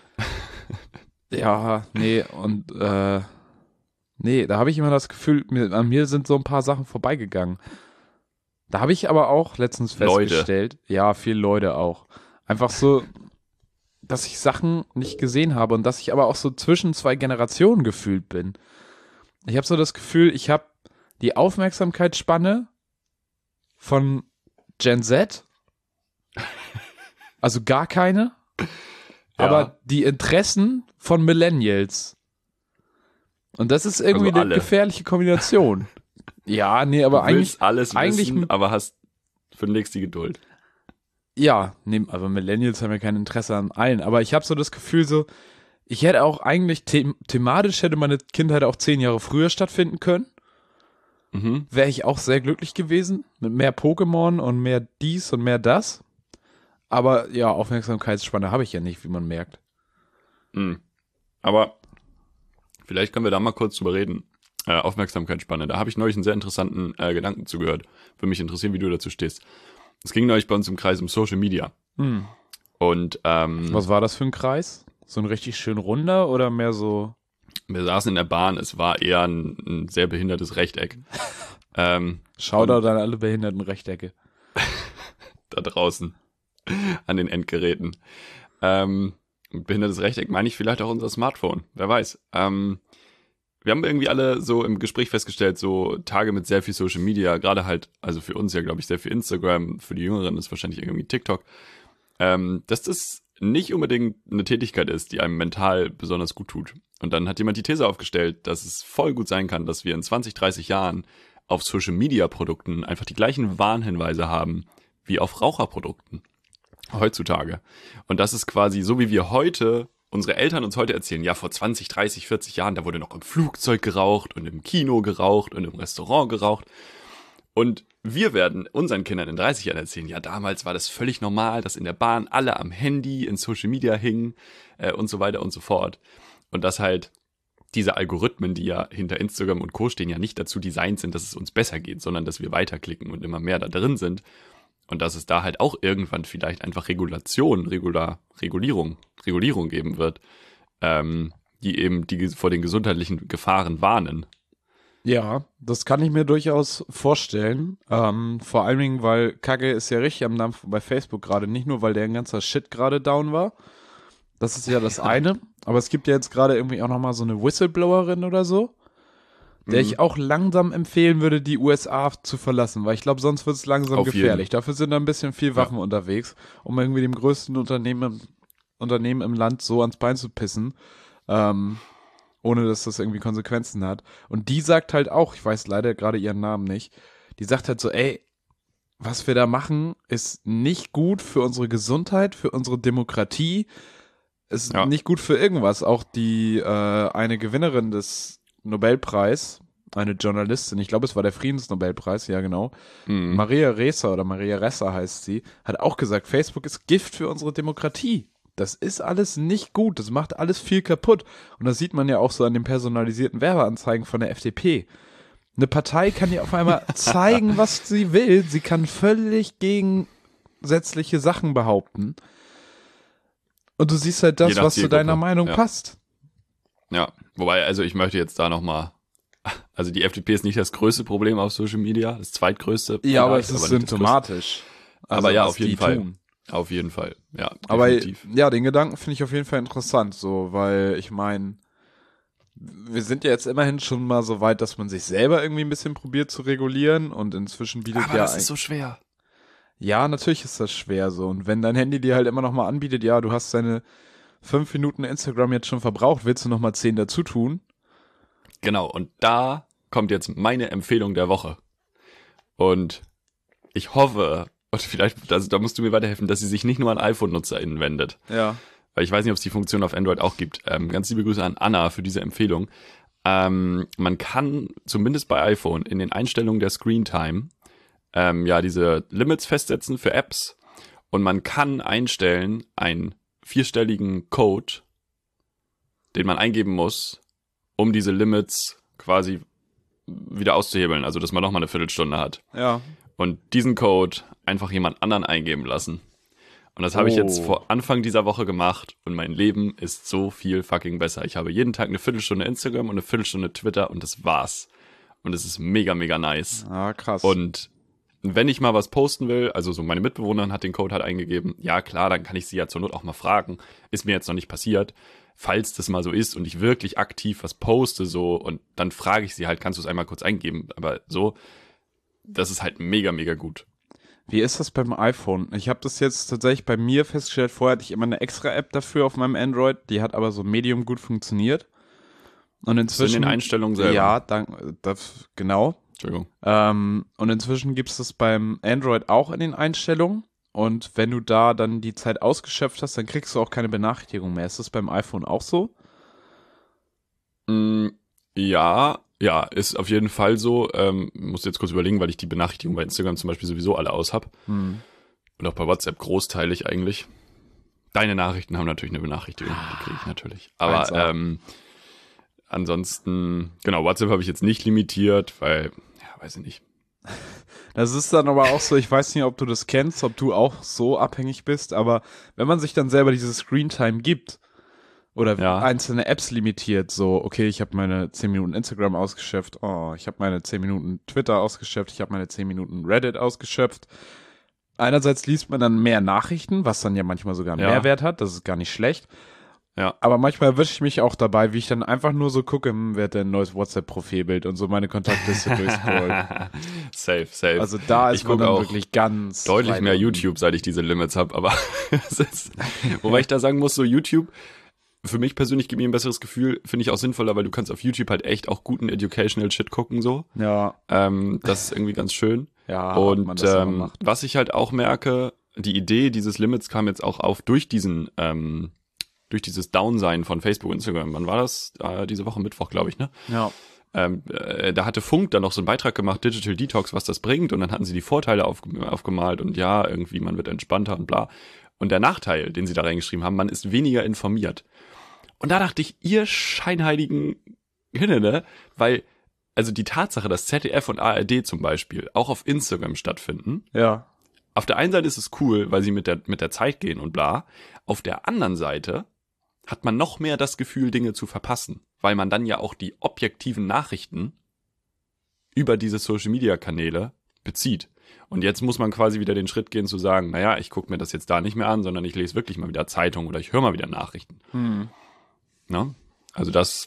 Ja, nee, und äh, nee, da habe ich immer das Gefühl, mir, an mir sind so ein paar Sachen vorbeigegangen. Da habe ich aber auch letztens Leute. festgestellt, ja, viele Leute auch, einfach so, dass ich Sachen nicht gesehen habe und dass ich aber auch so zwischen zwei Generationen gefühlt bin. Ich habe so das Gefühl, ich habe die Aufmerksamkeitsspanne von Gen Z, also gar keine, Ja. aber die Interessen von Millennials. Und das ist irgendwie Also eine alle. gefährliche Kombination. Ja, nee, aber Du eigentlich, willst alles eigentlich wissen, m- aber hast für nächst die Geduld. ja, nee, aber Millennials haben ja kein Interesse an allen. Aber ich habe so das Gefühl so, ich hätte auch eigentlich, them thematisch hätte meine Kindheit auch zehn Jahre früher stattfinden können. Mhm. Wäre ich auch sehr glücklich gewesen. Mit mehr Pokémon und mehr dies und mehr das. Aber ja, Aufmerksamkeitsspanne habe ich ja nicht, wie man merkt. Mhm. Aber vielleicht können wir da mal kurz drüber reden. Äh, Aufmerksamkeitsspanne. Da habe ich neulich einen sehr interessanten äh, Gedanken zugehört. Würde mich interessieren, wie du dazu stehst. Es ging neulich bei uns im Kreis um Social Media. Hm. Und ähm, Was war das für ein Kreis? So ein richtig schön runder oder mehr so? wir saßen in der Bahn. Es war eher ein, ein sehr behindertes Rechteck. ähm, Shoutout an alle behinderten Rechtecke. da draußen an den Endgeräten. Ähm, mit behindertes Rechteck meine ich vielleicht auch unser Smartphone. Wer weiß. Ähm, wir haben irgendwie alle so im Gespräch festgestellt, so Tage mit sehr viel Social Media, gerade halt, also für uns ja, glaube ich, sehr viel Instagram, für die Jüngeren ist wahrscheinlich irgendwie TikTok, ähm, dass das nicht unbedingt eine Tätigkeit ist, die einem mental besonders gut tut. Und dann hat jemand die These aufgestellt, dass es voll gut sein kann, dass wir in zwanzig, dreißig Jahren auf Social-Media-Produkten einfach die gleichen Warnhinweise haben wie auf Raucherprodukten heutzutage. Und das ist quasi so, wie wir heute, unsere Eltern uns heute erzählen, ja, vor zwanzig, dreißig, vierzig Jahren, da wurde noch im Flugzeug geraucht und im Kino geraucht und im Restaurant geraucht. Und wir werden unseren Kindern in dreißig Jahren erzählen, ja, damals war das völlig normal, dass in der Bahn alle am Handy, in Social Media hingen äh, und so weiter und so fort. Und dass halt diese Algorithmen, die ja hinter Instagram und Co. stehen, ja nicht dazu designt sind, dass es uns besser geht, sondern dass wir weiterklicken und immer mehr da drin sind. Und dass es da halt auch irgendwann vielleicht einfach Regulation, Regular, Regulierung, Regulierung geben wird, ähm, die eben die vor den gesundheitlichen Gefahren warnen. Ja, das kann ich mir durchaus vorstellen. Ähm, vor allen Dingen, weil Kacke ist ja richtig am Dampf bei Facebook gerade. Nicht nur, weil der ganze Shit gerade down war. Das ist ja das eine. Aber es gibt ja jetzt gerade irgendwie auch nochmal so eine Whistleblowerin oder so, der Mhm. ich auch langsam empfehlen würde, die U S A zu verlassen. Weil ich glaube, sonst wird es langsam Auf gefährlich. jeden. Dafür sind da ein bisschen viel Waffen unterwegs, um irgendwie dem größten Unternehmen, Unternehmen im Land so ans Bein zu pissen. Ähm, ohne dass das irgendwie Konsequenzen hat. Und die sagt halt auch, ich weiß leider gerade ihren Namen nicht, die sagt halt so, ey, was wir da machen, ist nicht gut für unsere Gesundheit, für unsere Demokratie, ist Ja. nicht gut für irgendwas. Auch die, äh, eine Gewinnerin des Nobelpreis, eine Journalistin, ich glaube, es war der Friedensnobelpreis, ja genau, Mhm. Maria Ressa oder Maria Ressa heißt sie, hat auch gesagt, Facebook ist Gift für unsere Demokratie. Das ist alles nicht gut, das macht alles viel kaputt. Und das sieht man ja auch so an den personalisierten Werbeanzeigen von der F D P. Eine Partei kann ja auf einmal zeigen, was sie will. Sie kann völlig gegensätzliche Sachen behaupten. Und du siehst halt das, Je nach was zu deiner Zielgruppe, Meinung ja. passt. Ja, wobei, also ich möchte jetzt da nochmal, also die F D P ist nicht das größte Problem auf Social Media, das zweitgrößte. Ja, aber es vielleicht, ist nicht das symptomatisch. Aber ja, was auf jeden die Fall. tun. größte. Auf jeden Fall, ja, Aber definitiv. ja, den Gedanken finde ich auf jeden Fall interessant, so, weil ich meine, wir sind ja jetzt immerhin schon mal so weit, dass man sich selber irgendwie ein bisschen probiert zu regulieren und inzwischen bietet Aber ja das ein- ist so schwer. ja, natürlich ist das schwer so und wenn dein Handy dir halt immer noch mal anbietet, ja, du hast deine fünf Minuten Instagram jetzt schon verbraucht, willst du noch mal zehn dazu tun? Genau, und da kommt jetzt meine Empfehlung der Woche. Und ich hoffe, und vielleicht, also da musst du mir weiterhelfen, dass sie sich nicht nur an iPhone-NutzerInnen wendet. Ja. Weil ich weiß nicht, ob es die Funktion auf Android auch gibt. Ähm, ganz liebe Grüße an Anna für diese Empfehlung. Ähm, man kann zumindest bei iPhone in den Einstellungen der Screen Time ähm, ja diese Limits festsetzen für Apps und man kann einstellen einen vierstelligen Code, den man eingeben muss, um diese Limits quasi wieder auszuhebeln, also dass man nochmal eine Viertelstunde hat. Ja. Und diesen Code einfach jemand anderen eingeben lassen. Und das habe ich jetzt Oh. vor Anfang dieser Woche gemacht und mein Leben ist so viel fucking besser. Ich habe jeden Tag eine Viertelstunde Instagram und eine Viertelstunde Twitter und das war's. Und es ist mega, mega nice. Ah, krass. Und wenn ich mal was posten will, also so meine Mitbewohnerin hat den Code halt eingegeben, ja klar, dann kann ich sie ja zur Not auch mal fragen. Ist mir jetzt noch nicht passiert. Falls das mal so ist und ich wirklich aktiv was poste so und dann frage ich sie halt, kannst du es einmal kurz eingeben? Aber so, das ist halt mega, mega gut. Wie ist das beim iPhone? Ich habe das jetzt tatsächlich bei mir festgestellt. Vorher hatte ich immer eine extra App dafür auf meinem Android. Die hat aber so medium gut funktioniert. Und inzwischen... in den Einstellungen selber. Ja, dank, das, genau. Entschuldigung. Ähm, und inzwischen gibt es das beim Android auch in den Einstellungen. Und wenn du da dann die Zeit ausgeschöpft hast, dann kriegst du auch keine Benachrichtigung mehr. Ist das beim iPhone auch so? Mm, ja, ja, ist auf jeden Fall so. Ähm, muss jetzt kurz überlegen, weil ich die Benachrichtigungen bei Instagram zum Beispiel sowieso alle aus habe. Hm. Und auch bei WhatsApp großteilig eigentlich. Deine Nachrichten haben natürlich eine Benachrichtigung, die kriege ich natürlich. Aber eins A. ähm, ansonsten, genau, WhatsApp habe ich jetzt nicht limitiert, weil, ja, weiß ich nicht. Das ist dann aber auch so, ich weiß nicht, ob du das kennst, ob du auch so abhängig bist, aber wenn man sich dann selber diese Screentime gibt oder Ja. einzelne Apps limitiert, so, okay, ich habe meine zehn Minuten Instagram ausgeschöpft, oh, ich habe meine zehn Minuten Twitter ausgeschöpft, ich habe meine zehn Minuten Reddit ausgeschöpft. Einerseits liest man dann mehr Nachrichten, was dann ja manchmal sogar einen Ja. Mehrwert hat, das ist gar nicht schlecht. Ja. Aber manchmal erwische ich mich auch dabei, wie ich dann einfach nur so gucke, hm, wer hat denn ein neues WhatsApp-Profilbild und so meine Kontaktliste durchscrollen. Safe, safe. Also da ist Ich man guck dann auch wirklich ganz Deutlich weit mehr unten. YouTube, seit ich diese Limits habe, aber es ist, wobei ich da sagen muss, so YouTube, für mich persönlich gibt mir ein besseres Gefühl, finde ich auch sinnvoller, weil du kannst auf YouTube halt echt auch guten Educational Shit gucken, so. Ja, Ähm, das ist irgendwie ganz schön. ja, ob man Und das aber ähm, macht. was ich halt auch merke, die Idee dieses Limits kam jetzt auch auf durch diesen, ähm, durch dieses Downsein von Facebook und Instagram. Wann war das? Äh, diese Woche Mittwoch, glaube ich, ne? Ja. Ähm, äh, da hatte Funk dann noch so einen Beitrag gemacht, Digital Detox, was das bringt. Und dann hatten sie die Vorteile auf, aufgemalt und ja, irgendwie, man wird entspannter und bla. Und der Nachteil, den sie da reingeschrieben haben, man ist weniger informiert. Und da dachte ich, ihr scheinheiligen Hinne, ne? Weil, also die Tatsache, dass Z D F und A R D zum Beispiel auch auf Instagram stattfinden, Ja. auf der einen Seite ist es cool, weil sie mit der, mit der Zeit gehen und bla. Auf der anderen Seite hat man noch mehr das Gefühl, Dinge zu verpassen, weil man dann ja auch die objektiven Nachrichten über diese Social-Media-Kanäle bezieht. Und jetzt muss man quasi wieder den Schritt gehen zu sagen, naja, ich gucke mir das jetzt da nicht mehr an, sondern ich lese wirklich mal wieder Zeitung oder ich höre mal wieder Nachrichten. Hm. Ne? Also das,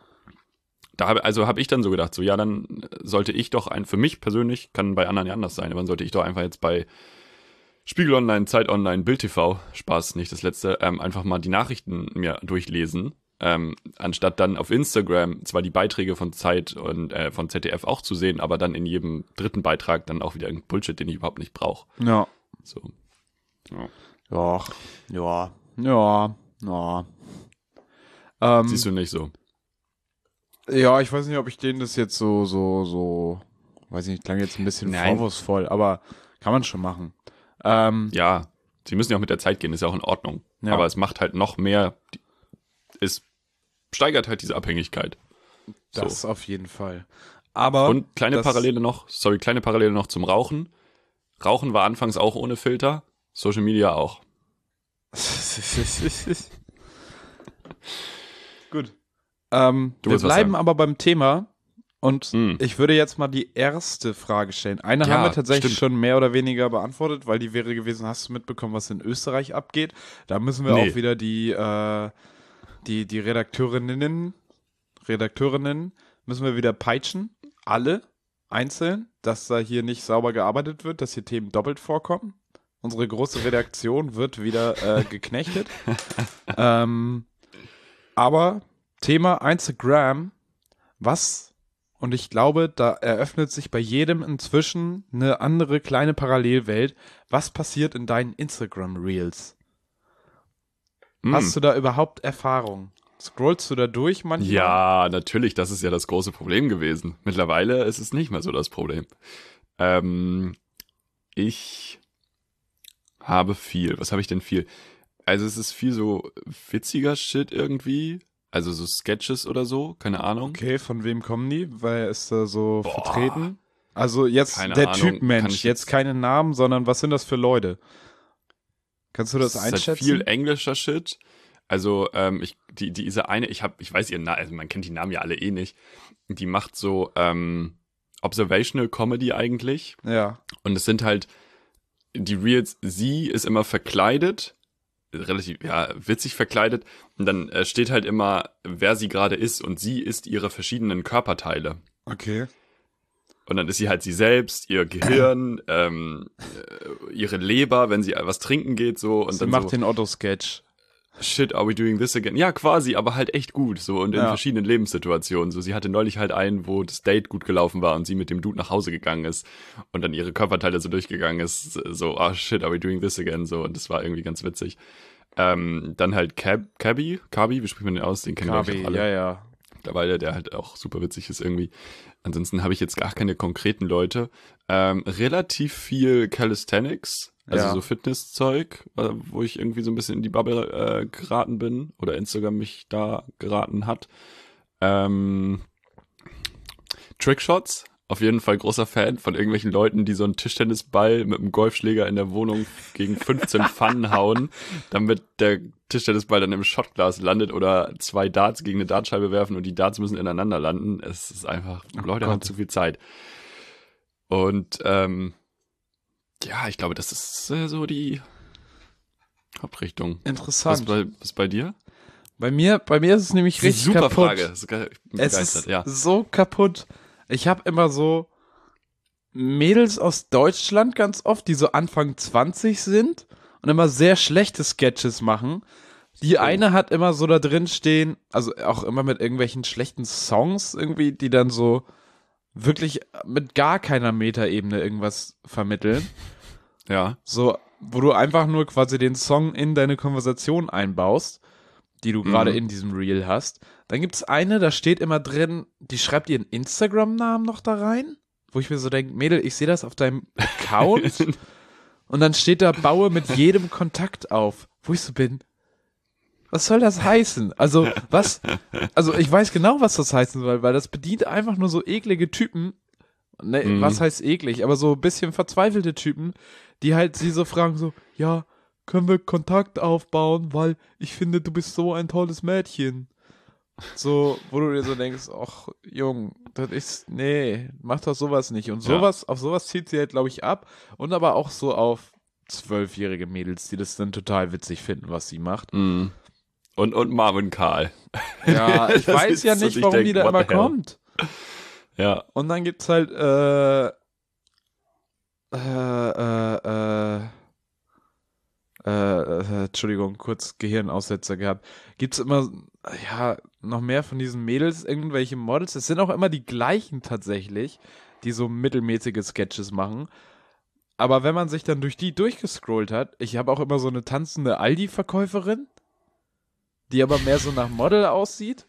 da habe also habe ich dann so gedacht, so ja, dann sollte ich doch ein, für mich persönlich, kann bei anderen ja anders sein, aber dann sollte ich doch einfach jetzt bei Spiegel Online, Zeit Online, Bild T V, Spaß, nicht das letzte, ähm, einfach mal die Nachrichten mir durchlesen, ähm, anstatt dann auf Instagram zwar die Beiträge von Zeit und äh, von Z D F auch zu sehen, aber dann in jedem dritten Beitrag dann auch wieder irgendein Bullshit, den ich überhaupt nicht brauche. Ja. So. Ja. Ja. Ja. Ja. Ja. Ähm, Siehst du nicht so? ja, ich weiß nicht, ob ich denen das jetzt so, so, so, weiß nicht, klang jetzt ein bisschen Nein. vorwurfsvoll, aber kann man schon machen. Ähm, Ja, sie müssen ja auch mit der Zeit gehen, ist ja auch in Ordnung. Ja. Aber es macht halt noch mehr, es steigert halt diese Abhängigkeit. das So. auf jeden Fall. Aber Und kleine das- Parallele noch, sorry, kleine Parallele noch zum Rauchen. Rauchen war anfangs auch ohne Filter, Social Media auch. Gut. Ähm, Du wir willst was bleiben sagen. aber beim Thema und Mm. ich würde jetzt mal die erste Frage stellen. Eine Ja, haben wir tatsächlich stimmt. schon mehr oder weniger beantwortet, weil die wäre gewesen, hast du mitbekommen, was in Österreich abgeht? Da müssen wir Nee. auch wieder die, äh, die, die Redakteurinnen, Redakteurinnen müssen wir wieder peitschen. Alle einzeln, dass da hier nicht sauber gearbeitet wird, dass hier Themen doppelt vorkommen. Unsere große Redaktion wird wieder äh, geknechtet. ähm, aber Thema Instagram, was Und ich glaube, da eröffnet sich bei jedem inzwischen eine andere kleine Parallelwelt. Was passiert in deinen Instagram-Reels? Hm. Hast du da überhaupt Erfahrung? Scrollst du da durch manchmal? Ja, natürlich, das ist ja das große Problem gewesen. Mittlerweile ist es nicht mehr so das Problem. Ähm, ich habe viel. Was habe ich denn viel? Also es ist viel so witziger Shit irgendwie. Also so Sketches oder so, keine Ahnung. Okay, von wem kommen die? Weil ist da so Boah. vertreten? Also jetzt Keine der Ahnung, Typ kann Mensch, ich jetzt jetzt- keine Namen, sondern was sind das für Leute? Kannst du das Es ist halt einschätzen? viel englischer Shit. Also ähm, ich die die diese eine, ich habe, ich weiß ihren Namen, also man kennt die Namen ja alle eh nicht. Die macht so ähm, Observational Comedy eigentlich. Ja. Und es sind halt die Reels, sie ist immer verkleidet, relativ, ja, witzig verkleidet. Und dann äh, steht halt immer, wer sie gerade ist. Und sie ist ihre verschiedenen Körperteile. Okay. Und dann ist sie halt sie selbst, ihr Gehirn, ähm, äh, ihre Leber, wenn sie was trinken geht, so. Und Sie dann macht so, den Otto-Sketch. shit, are we doing this again? Ja, quasi, aber halt echt gut, so. Und in Ja. verschiedenen Lebenssituationen. So, sie hatte neulich halt einen, wo das Date gut gelaufen war und sie mit dem Dude nach Hause gegangen ist und dann ihre Körperteile so durchgegangen ist. So, ah, shit, are we doing this again? So, und das war irgendwie ganz witzig. Ähm, dann halt Cab, Cabby, Cabby, wie spricht man den aus? Den kennen wir Kabi, auch alle. ja, ja. Mittlerweile, der halt auch super witzig ist irgendwie. Ansonsten habe ich jetzt gar keine konkreten Leute. Ähm, relativ viel Calisthenics, also Ja. so Fitnesszeug, äh, wo ich irgendwie so ein bisschen in die Bubble äh, geraten bin oder Instagram mich da geraten hat. Ähm, Trickshots, auf jeden Fall großer Fan von irgendwelchen Leuten, die so einen Tischtennisball mit einem Golfschläger in der Wohnung gegen fünfzehn Pfannen hauen, damit der Tischtennisball dann im Shotglas landet oder zwei Darts gegen eine Dartscheibe werfen und die Darts müssen ineinander landen. Es ist einfach, Leute haben Gott. zu viel Zeit. Und ähm, ja, ich glaube, das ist äh, so die Hauptrichtung. Was Interessant. bei, was bei dir? Bei mir, bei mir ist es nämlich richtig Super kaputt. Frage. Das ist geil. Ich bin Es begeistert, ist ja. so kaputt. Ich habe immer so Mädels aus Deutschland ganz oft, die so Anfang zwanzig sind und immer sehr schlechte Sketches machen. Die eine hat immer so da drin stehen, also auch immer mit irgendwelchen schlechten Songs irgendwie, die dann so wirklich mit gar keiner Metaebene irgendwas vermitteln. Ja. So, wo du einfach nur quasi den Song in deine Konversation einbaust, die du gerade Mhm. in diesem Reel hast. Dann gibt's eine, da steht immer drin, die schreibt ihren Instagram-Namen noch da rein, wo ich mir so denke, Mädel, ich sehe das auf deinem Account und dann steht da, baue mit jedem Kontakt auf, wo ich so bin. Was soll das heißen? Also, was, also ich weiß genau, was das heißen soll, weil das bedient einfach nur so eklige Typen. Ne, Mhm. was heißt eklig? Aber so ein bisschen verzweifelte Typen, die halt sie so fragen, so, ja, können wir Kontakt aufbauen, weil ich finde, du bist so ein tolles Mädchen. So, wo du dir so denkst, ach, Jung, das ist, nee, mach doch sowas nicht. Und Ja. sowas, auf sowas zieht sie halt, glaube ich, ab. Und aber auch so auf zwölfjährige Mädels, die das dann total witzig finden, was sie macht. Mhm. Und, und Marvin Karl. Ja, ich Das weiß ist ja so, nicht, ich warum denk, die da what immer the hell? kommt. Ja. Und dann gibt's halt, äh, äh, äh, äh, äh, äh, Entschuldigung, kurz Gehirnaussetzer gehabt. Gibt's immer, ja, noch mehr von diesen Mädels, irgendwelche Models. Es sind auch immer die gleichen tatsächlich, die so mittelmäßige Sketches machen. Aber wenn man sich dann durch die durchgescrollt hat, ich habe auch immer so eine tanzende Aldi-Verkäuferin, die aber mehr so nach Model aussieht.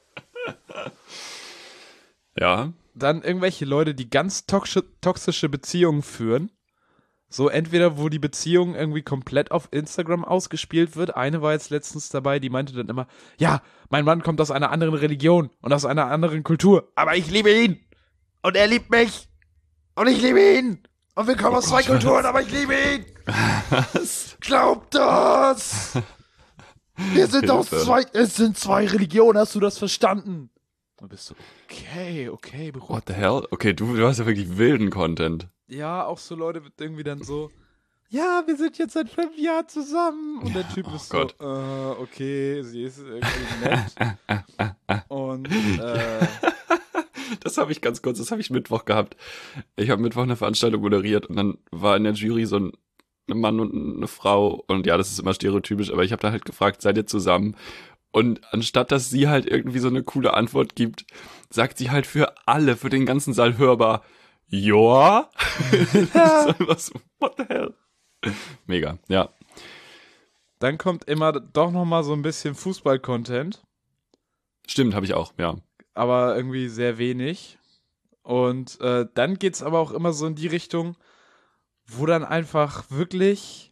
Ja. Dann irgendwelche Leute, die ganz toxische, toxische Beziehungen führen. So entweder, wo die Beziehung irgendwie komplett auf Instagram ausgespielt wird. Eine war jetzt letztens dabei, die meinte dann immer, ja, mein Mann kommt aus einer anderen Religion und aus einer anderen Kultur, aber ich liebe ihn und er liebt mich und ich liebe ihn und wir kommen aus zwei Kulturen, aber ich liebe ihn. Was? Glaubt das! Wir sind aus Hilfe. zwei, es sind zwei Religionen, hast du das verstanden? Und bist du, okay, okay, beruhigt. What the hell? Okay, du, du hast ja wirklich wilden Content. Ja, auch so Leute wird irgendwie dann so, ja, wir sind jetzt seit fünf Jahren zusammen. Und der Typ Oh ist Gott. so, äh, okay, sie ist irgendwie nett. Und, äh, Das habe ich ganz kurz, das habe ich Mittwoch gehabt. Ich habe Mittwoch eine Veranstaltung moderiert und dann war in der Jury so ein, ein Mann und eine Frau und ja, das ist immer stereotypisch, aber ich habe da halt gefragt, seid ihr zusammen? Und anstatt, dass sie halt irgendwie so eine coole Antwort gibt, sagt sie halt für alle, für den ganzen Saal hörbar, Joa? Das ist einfach so, what the hell? Mega, ja. Dann kommt immer doch nochmal so ein bisschen Fußball-Content. Stimmt, habe ich auch, ja. Aber irgendwie sehr wenig. Und äh, dann geht's aber auch immer so in die Richtung, wo dann einfach wirklich,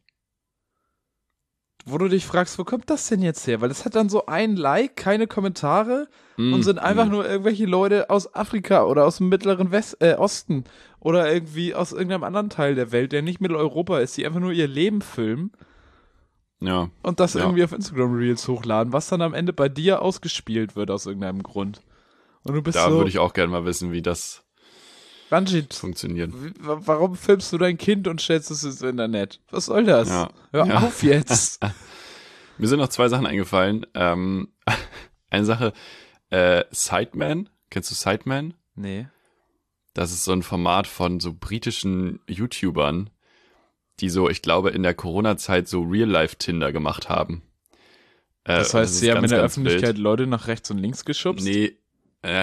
wo du dich fragst, wo kommt das denn jetzt her? Weil das hat dann so ein Like, keine Kommentare Mm, und sind einfach mm. nur irgendwelche Leute aus Afrika oder aus dem mittleren West äh, Osten oder irgendwie aus irgendeinem anderen Teil der Welt, der nicht Mitteleuropa ist, die einfach nur ihr Leben filmen Ja, und das Ja. irgendwie auf Instagram Reels hochladen, was dann am Ende bei dir ausgespielt wird aus irgendeinem Grund. Und du bist da so, würde ich auch gerne mal wissen, wie das Ranjit, funktioniert. w- warum filmst du dein Kind und stellst es ins Internet? Was soll das? Ja. Hör Ja. auf jetzt. Mir sind noch zwei Sachen eingefallen. Ähm, eine Sache, äh, Sideman, kennst du Sideman? Nee. Das ist so ein Format von so britischen YouTubern, die so, ich glaube, in der Corona-Zeit so Real-Life-Tinder gemacht haben. Äh, Das und heißt, ist sie haben in ganz, der ganz Öffentlichkeit wild. Leute nach rechts und links geschubst? Nee, äh,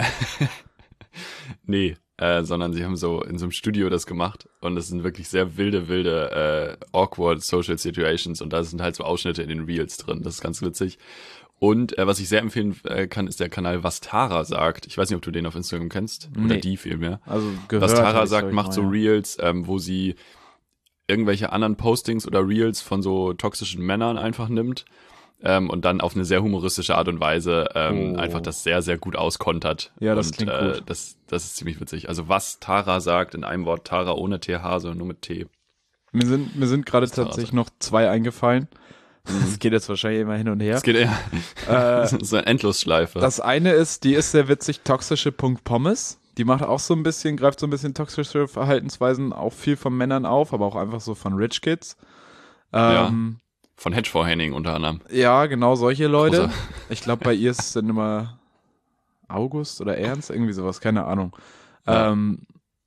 nee, äh, sondern sie haben so in so einem Studio das gemacht und es sind wirklich sehr wilde, wilde, äh, awkward Social Situations und da sind halt so Ausschnitte in den Reels drin. Das ist ganz witzig. Und äh, was ich sehr empfehlen äh, kann, ist der Kanal Was Tara sagt. Ich weiß nicht, ob du den auf Instagram kennst. Oder Nee. die vielmehr. Also gehört. Was hab Tara ich, sagt, glaub ich, macht mal, so ja. Reels, ähm, wo sie irgendwelche anderen Postings oder Reels von so toxischen Männern einfach nimmt ähm, und dann auf eine sehr humoristische Art und Weise ähm, Oh. einfach das sehr, sehr gut auskontert. Ja, das und, klingt äh, gut. Das, das ist ziemlich witzig. Also was Tara sagt, in einem Wort Tara ohne T H, sondern nur mit T. Mir sind, mir sind gerade Tara tatsächlich sagt. noch zwei eingefallen. Das geht jetzt wahrscheinlich immer hin und her. Es geht eher Äh, so eine Endlosschleife. Das eine ist, die ist sehr witzig, toxische Punkt Pommes. Die macht auch so ein bisschen, greift so ein bisschen toxische Verhaltensweisen auch viel von Männern auf, aber auch einfach so von Rich Kids. Ähm, Von Hedgefonds Henning unter anderem. ja. genau solche Leute. Großer. Ich glaube, bei ihr ist es dann immer August oder Ernst, irgendwie sowas, keine Ahnung. Ja. Ähm,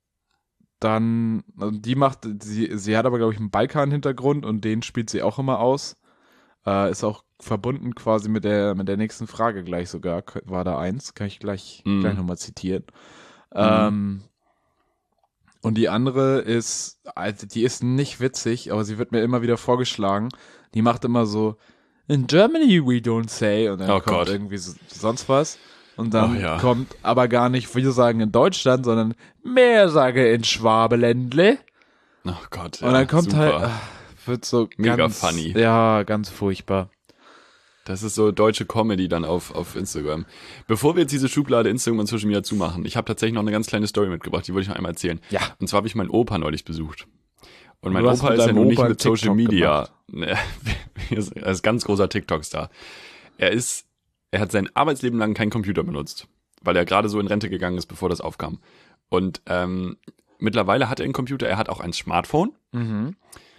dann, also die macht, sie, sie hat aber, glaube ich, einen Balkan-Hintergrund und den spielt sie auch immer aus. Äh, ist auch verbunden quasi mit der, mit der nächsten Frage gleich sogar, war da eins, kann ich gleich, Mhm. gleich nochmal zitieren. Ähm, und die andere ist, also die ist nicht witzig, aber sie wird mir immer wieder vorgeschlagen. Die macht immer so, in Germany we don't say, und dann Oh kommt Gott. irgendwie so, sonst was. Und dann Oh ja. kommt aber gar nicht, wir sagen in Deutschland, sondern mehr sage in Schwabeländle. Oh Gott. Und dann ja, kommt super. halt, ach, wird so Mega ganz, funny. ja, ganz furchtbar. Das ist so deutsche Comedy dann auf, auf Instagram. Bevor wir jetzt diese Schublade Instagram und Social Media zumachen, ich habe tatsächlich noch eine ganz kleine Story mitgebracht, die wollte ich noch einmal erzählen. Ja. Und zwar habe ich meinen Opa neulich besucht. Und mein Du hast Opa mit ist ja deinem nun nicht Opa mit einen Social TikTok Media. Ne, Er ist er ist ganz großer TikTok-Star. Er ist, er hat sein Arbeitsleben lang keinen Computer benutzt, weil er gerade so in Rente gegangen ist, bevor das aufkam. Und ähm, mittlerweile hat er einen Computer, er hat auch ein Smartphone. Mhm.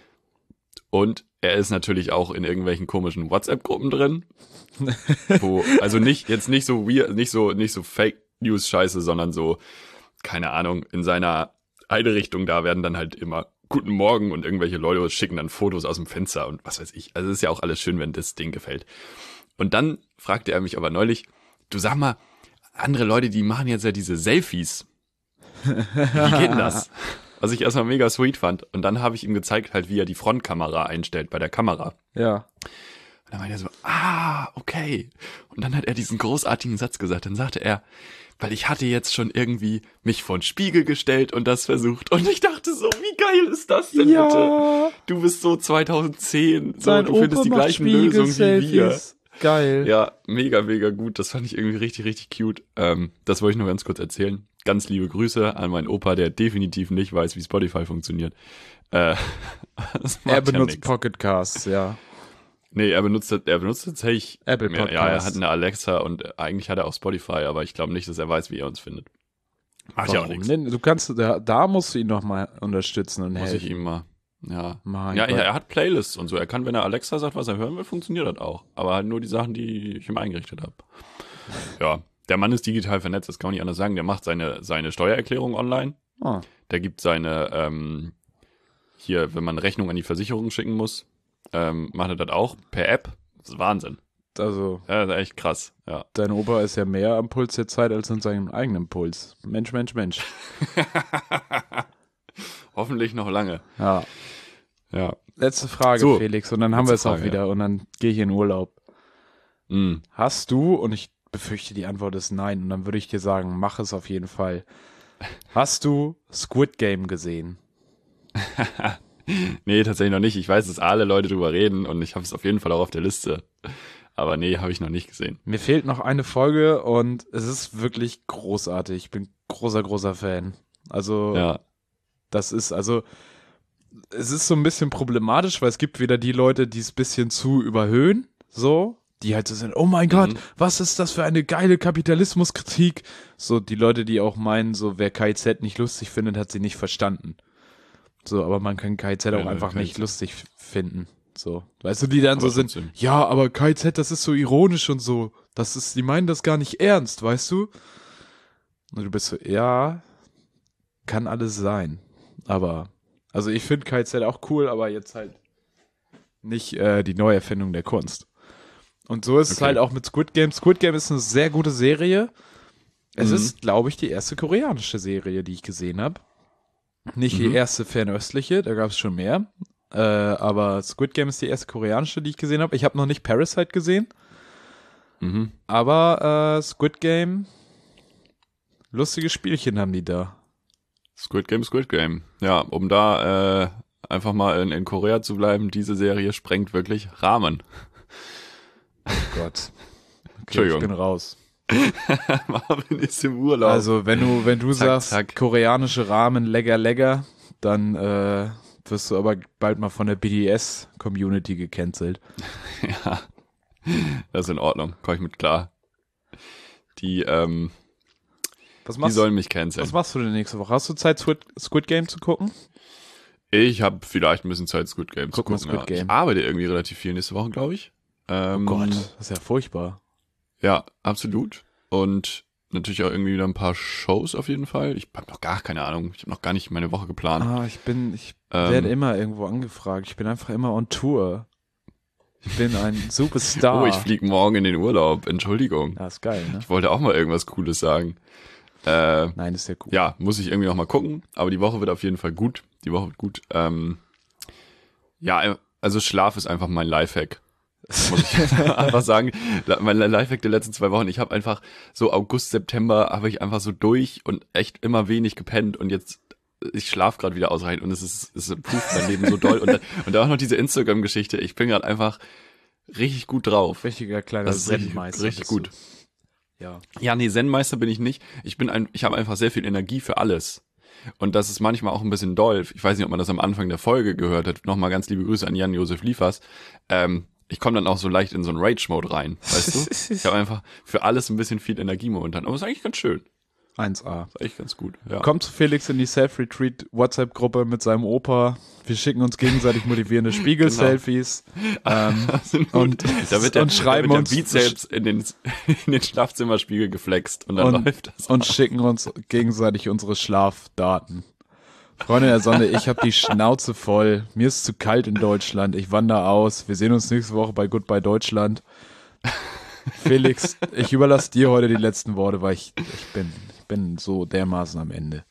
Und er ist natürlich auch in irgendwelchen komischen WhatsApp-Gruppen drin. wo, also nicht, jetzt nicht so weird, nicht so, nicht so Fake News Scheiße, sondern so, keine Ahnung, in seiner eine Richtung da werden dann halt immer Guten Morgen und irgendwelche Leute schicken dann Fotos aus dem Fenster und was weiß ich. Also es ist ja auch alles schön, wenn das Ding gefällt. Und dann fragte er mich aber neulich, du sag mal, andere Leute, die machen jetzt ja diese Selfies. Wie geht denn das? Was ich erstmal mega sweet fand. Und dann habe ich ihm gezeigt, halt, wie er die Frontkamera einstellt bei der Kamera. Ja. Und dann meinte er so, ah, okay. Und dann hat er diesen großartigen Satz gesagt. Dann sagte er, weil ich hatte jetzt schon irgendwie mich vor den Spiegel gestellt und das versucht. Und ich dachte so, wie geil ist das denn Ja. bitte? Du bist so zweitausendzehn, so, Sein du Opa findest die macht gleichen Lösungen wie wir. Spiegel-Selfies. Geil. Ja, mega, mega gut. Das fand ich irgendwie richtig, richtig cute. Ähm, das wollte ich nur ganz kurz erzählen. Ganz liebe Grüße an meinen Opa, der definitiv nicht weiß, wie Spotify funktioniert. Äh, das macht Er ja benutzt nix. Pocket Casts, ja. Nee, er benutzt, er benutzt tatsächlich Apple ja, ja, er Podcasts. hat eine Alexa und eigentlich hat er auch Spotify, aber ich glaube nicht, dass er weiß, wie er uns findet. Macht ja auch Warum nichts. denn? Du kannst, da, da musst du ihn noch mal unterstützen und Muss helfen. ich ihm mal. Ja. Mein Ja, Gott. er hat Playlists und so. Er kann, wenn er Alexa sagt, was er hören will, funktioniert das auch. Aber halt nur die Sachen, die ich ihm eingerichtet habe. Ja, der Mann ist digital vernetzt, das kann man nicht anders sagen. Der macht seine, seine Steuererklärung online. Ah. Der gibt seine, ähm, hier, wenn man Rechnung an die Versicherung schicken muss, ähm, macht er das auch per App. Das ist Wahnsinn. Also, Ja, das ist echt krass, ja. dein Opa ist ja mehr am Puls der Zeit als an seinem eigenen Puls. Mensch, Mensch, Mensch. Hoffentlich noch lange. Ja. Ja. Letzte Frage, So, Felix, und dann haben wir es letzte auch Frage, wieder und dann gehe ich in Urlaub. Mhm. Hast du, und ich befürchte, die Antwort ist nein, und dann würde ich dir sagen, mach es auf jeden Fall. Hast du Squid Game gesehen? Nee, tatsächlich noch nicht. Ich weiß, dass alle Leute drüber reden und ich habe es auf jeden Fall auch auf der Liste. Aber nee, habe ich noch nicht gesehen. Mir fehlt noch eine Folge und es ist wirklich großartig. Ich bin großer, großer Fan. Also, Ja. das ist, also, es ist so ein bisschen problematisch, weil es gibt wieder die Leute, die es ein bisschen zu überhöhen, so, die halt so sind, oh mein Gott, Mhm. was ist das für eine geile Kapitalismuskritik? So, die Leute, die auch meinen, so, wer K I Z nicht lustig findet, hat sie nicht verstanden. So, aber man kann K I Z auch Ja, einfach K I Z. nicht lustig finden. So, weißt du, die dann Aber so sind, trotzdem. ja, aber K I Z, das ist so ironisch und so. Das ist, die meinen das gar nicht ernst, weißt du? Und du bist so, ja, kann alles sein. Aber, also ich finde K I Z auch cool, aber jetzt halt nicht äh, die Neuerfindung der Kunst. Und so ist es Okay. halt auch mit Squid Game. Squid Game ist eine sehr gute Serie. Es Mhm. ist, glaube ich, die erste koreanische Serie, die ich gesehen habe. Nicht die Mhm. erste fernöstliche, da gab es schon mehr. Äh, aber Squid Game ist die erste koreanische, die ich gesehen habe. Ich habe noch nicht Parasite gesehen, Mhm. aber äh, Squid Game, lustige Spielchen haben die da. Squid Game, Squid Game. Ja, um da äh, einfach mal in, in Korea zu bleiben, diese Serie sprengt wirklich Rahmen. Oh Gott. Okay, Entschuldigung. ich bin raus. Marvin ist im Urlaub. Also, wenn du, wenn du Zack, sagst, zack. koreanische Ramen, lecker, lecker, dann äh, wirst du aber bald mal von der B D S-Community gecancelt. Ja, das ist in Ordnung. Komm ich mit klar. Die, ähm, Was die machst, sollen mich canceln. was machst du denn nächste Woche? Hast du Zeit, Squid, Squid Game zu gucken? Ich habe vielleicht ein bisschen Zeit, Squid Game zu Guck mal gucken. Squid ja. Game. Ich arbeite irgendwie relativ viel nächste Woche, glaube ich. Ähm, Oh Gott, das ist ja furchtbar. Ja, absolut. Und natürlich auch irgendwie wieder ein paar Shows auf jeden Fall. Ich habe noch gar keine Ahnung. Ich habe noch gar nicht meine Woche geplant. Ah, ich bin, ich Ähm, werde immer irgendwo angefragt. Ich bin einfach immer on Tour. Ich bin ein Superstar. Oh, ich fliege morgen in den Urlaub. Entschuldigung. Ja, ist geil, ne? Ich wollte auch mal irgendwas Cooles sagen. Äh, Nein, ist ja cool. ja, muss ich irgendwie noch mal gucken. Aber die Woche wird auf jeden Fall gut. Die Woche wird gut. Ähm, ja, also Schlaf ist einfach mein Lifehack. Muss ich einfach sagen. Mein Lifehack der letzten zwei Wochen. Ich habe einfach so August, September habe ich einfach so durch und echt immer wenig gepennt und jetzt ich schlafe gerade wieder ausreichend und es ist es improved mein Leben so doll und dann, und dann auch noch diese Instagram-Geschichte. Ich bin gerade einfach richtig gut drauf. Richtiger kleiner Das ist richtig, Zen-Meister richtig bist gut. Du. Ja. Ja, nee, Zen-Meister bin ich nicht. Ich bin ein, ich habe einfach sehr viel Energie für alles. Und das ist manchmal auch ein bisschen doll. Ich weiß nicht, ob man das am Anfang der Folge gehört hat. Nochmal ganz liebe Grüße an Jan-Josef Liefers. Ähm, ich komme dann auch so leicht in so einen Rage-Mode rein, weißt du? Ich habe einfach für alles ein bisschen viel Energie momentan. Aber ist eigentlich ganz schön. eins A. Ist eigentlich ganz gut. Ja. Kommt zu Felix in die Self-Retreat-WhatsApp-Gruppe mit seinem Opa. Wir schicken uns gegenseitig motivierende Spiegel-Selfies. Ähm, Absolut. und, da wird der, und schreiben da wird uns der Bizeps in den, in den Schlafzimmerspiegel geflext und dann und, läuft das. und schicken uns gegenseitig unsere Schlafdaten. Freunde der Sonne, ich habe die Schnauze voll. Mir ist zu kalt in Deutschland. Ich wandere aus. Wir sehen uns nächste Woche bei Goodbye Deutschland. Felix, ich überlasse dir heute die letzten Worte, weil ich, ich bin, ich bin so dermaßen am Ende.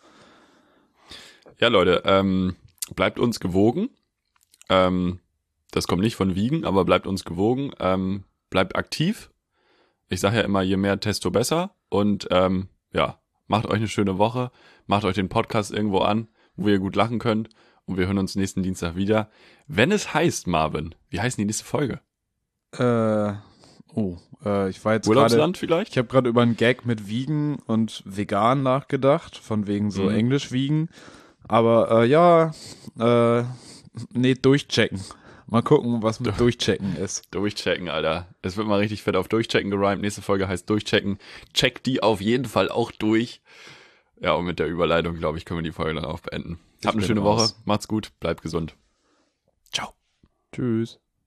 Ja, Leute, ähm, bleibt uns gewogen. Ähm, das kommt nicht von Wiegen, aber bleibt uns gewogen. Ähm, bleibt aktiv. Ich sage ja immer, je mehr Testo besser. Und ähm, ja, macht euch eine schöne Woche. Macht euch den Podcast irgendwo an, wo ihr gut lachen könnt. Und wir hören uns nächsten Dienstag wieder. Wenn es heißt, Marvin, wie heißt denn die nächste Folge? Äh, oh, äh, ich war jetzt gerade, Urlaubsland vielleicht? ich habe gerade über einen Gag mit Wiegen und vegan nachgedacht, von wegen so Mhm. Englisch wiegen. Aber äh, ja, äh, nee, durchchecken. Mal gucken, was mit durchchecken ist. Durchchecken, Alter. Es wird mal richtig fett auf Durchchecken gerimt. Nächste Folge heißt Durchchecken. Checkt die auf jeden Fall auch durch. Ja, und mit der Überleitung, glaube ich, können wir die Folge dann auch beenden. Ich Habt eine bin schöne raus. Woche. Macht's gut. Bleibt gesund. Ciao. Tschüss.